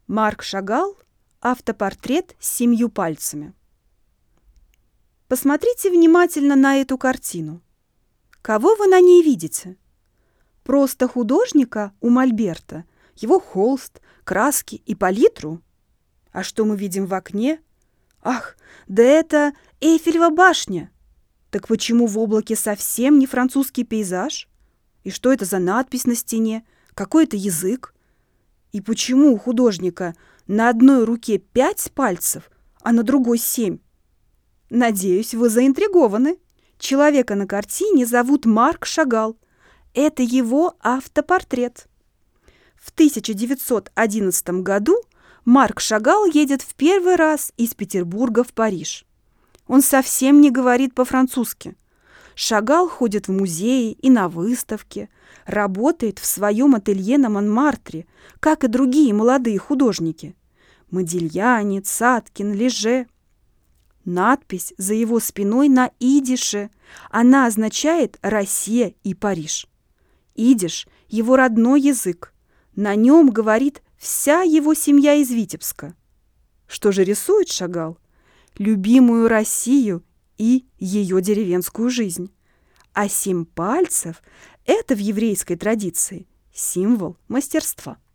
Марк Шагал. Автопортрет с 7 пальцами. Посмотрите внимательно на эту картину. Кого вы на ней видите? Просто художника у мольберта, его холст, краски и палитру? А что мы видим в окне? Ах, да это Эйфелева башня! Так почему в облаке совсем не французский пейзаж? И что это за надпись на стене? Какой это язык? И почему у художника на одной руке 5 пальцев, а на другой 7? Надеюсь, вы заинтригованы. Человека на картине зовут Марк Шагал. Это его автопортрет. В 1911 году Марк Шагал едет в первый раз из Петербурга в Париж. Он совсем не говорит по-французски. Шагал ходит в музеи и на выставки, работает в своем ателье на Монмартре, как и другие молодые художники. Модильяни, Цаткин, Леже. Надпись за его спиной на идише. Она означает «Россия и Париж». Идиш – его родной язык. На нем говорит вся его семья из Витебска. Что же рисует Шагал? Любимую Россию и ее деревенскую жизнь. А 7 пальцев – это в еврейской традиции символ мастерства.